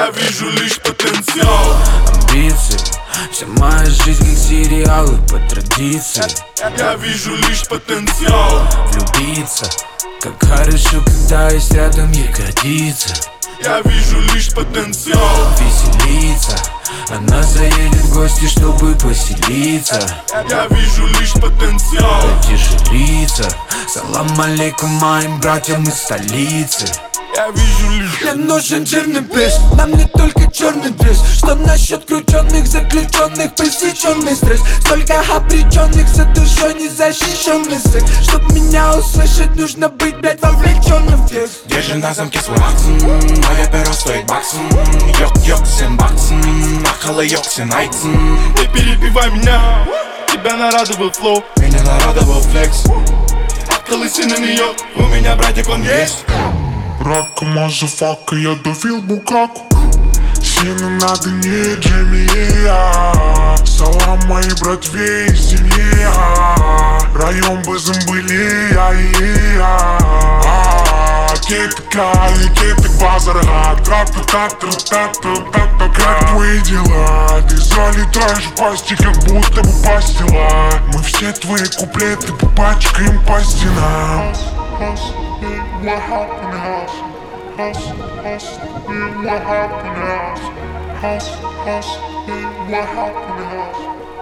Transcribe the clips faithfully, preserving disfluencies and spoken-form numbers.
Я вижу лишь потенциал. Амбиции, вся моя жизнь как сериалы по традиции. Я вижу лишь потенциал. Влюбиться, как хорошо, когда есть рядом ягодица. Я вижу лишь потенциал. Веселиться, она заедет в гости, чтобы поселиться. Я вижу лишь потенциал. Утяжелиться, салам алейкум моим братьям из столицы. Я вижу лишь. Мне нужен жирный пресс, нам не только черный дресс. Что насчет крученных, заключенных, пресеченный стресс? Столько обреченных за душой незащищенный секс. Чтоб меня услышать, нужно быть, блядь, вовлеченным в текст. Держи на замке свой акцент, моя перо стоит баксом. Йок-йок, всем баксом, нахала йок, все найтсен. Не перебивай меня, тебя нарадовал флоу, Меня нарадовал флекс, колыси на нее. У меня братик, он есть. Рака, мазафака, я давил букаку. Сильно надо не Джимми, я. Салам моей братве из семьи. Район Базамбыли, я. Кетка, кеток базарга. Трактор, трактор, трактор, трактор. Как твои дела? Ты залетаешь в пасти, как будто бы пастила. Мы все твои куплеты попачкаем по стенам. What happened to us? Us, us, what happened to us? Us, us, what happened to us?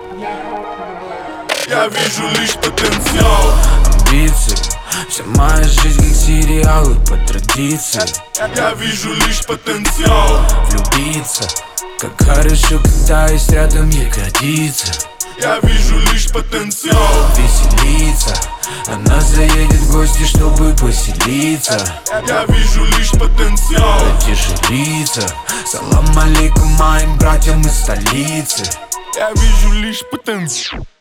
Я вижу лишь потенциал. Амбиции, вся моя жизнь как сериалы по традиции. Я вижу лишь потенциал. Влюбиться, как хорошо, когда есть рядом ягодица. Я вижу лишь потенциал. Веселиться, она заедет в гости, чтобы поселиться. Я вижу лишь потенциал. Утяжелиться, салам алейкум моим братьям из столицы. Я вижу лишь потенциал.